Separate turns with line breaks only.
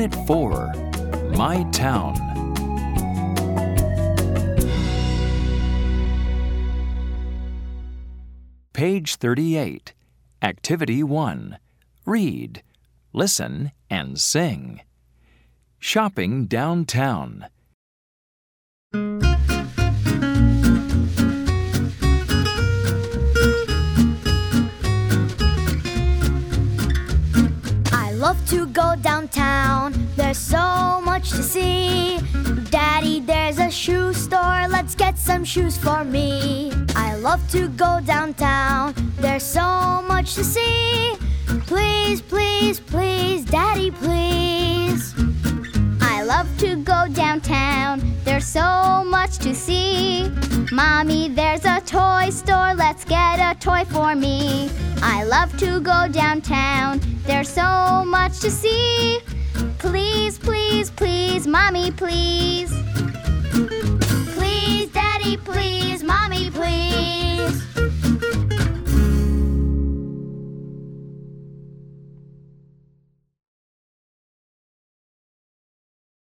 Unit 4, My Town. Page 38. Activity 1. Read, listen, and sing. Shopping downtown.
I love to go downtown. There's so much to see. Daddy, there's a shoe store. Let's get some shoes for me. I love to go downtown. There's so much to see. Please, please, please, Daddy, please.
I love to go downtown. There's so much to see. Mommy, there's a toy store. Let's get a toy for me. I love to go downtown. There's so much to see. Please, please, please, Mommy, please.